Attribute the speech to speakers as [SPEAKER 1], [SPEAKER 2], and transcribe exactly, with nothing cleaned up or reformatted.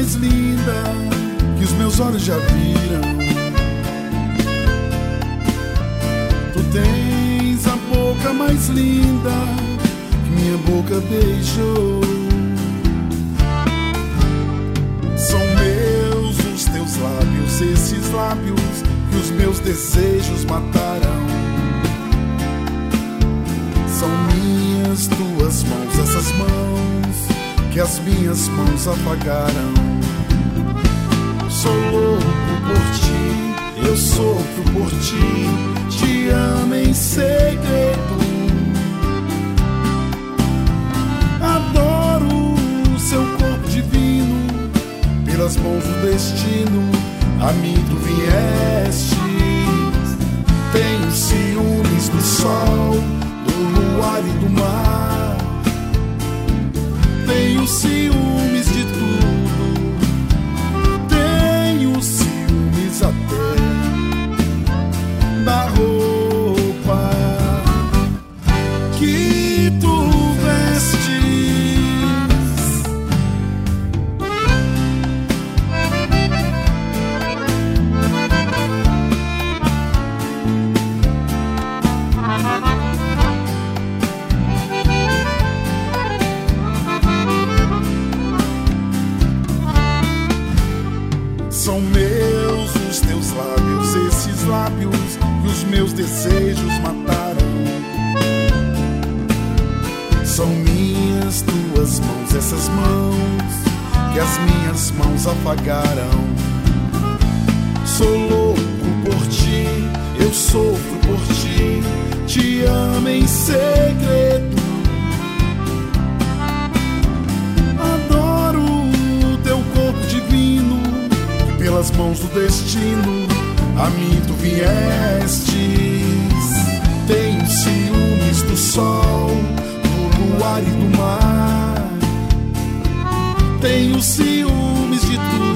[SPEAKER 1] mais linda que os meus olhos já viram. Tu tens a boca mais linda que minha boca beijou. São meus os teus lábios, esses lábios que os meus desejos matarão. São minhas tuas mãos, essas mãos que as minhas mãos afagaram. Sou louco por ti, eu sofro por ti, te amo em segredo. Adoro o seu corpo divino, pelas mãos do destino a mim tu viestes. Tenho ciúmes do sol, do luar e do mar. Tenho ciúmes de tudo, tenho ciúmes até da roupa que tu vestes. São meus os teus lábios, esses lábios que os meus desejos mataram. São minhas tuas mãos, essas mãos que as minhas mãos afagaram. Sou louco por ti, eu sofro por ti, te amo em segredo. Adoro o teu corpo divino, pelas mãos do destino a mim tu viestes. Tenho ciúmes do sol, do luar e do mar. Tenho ciúmes de tudo,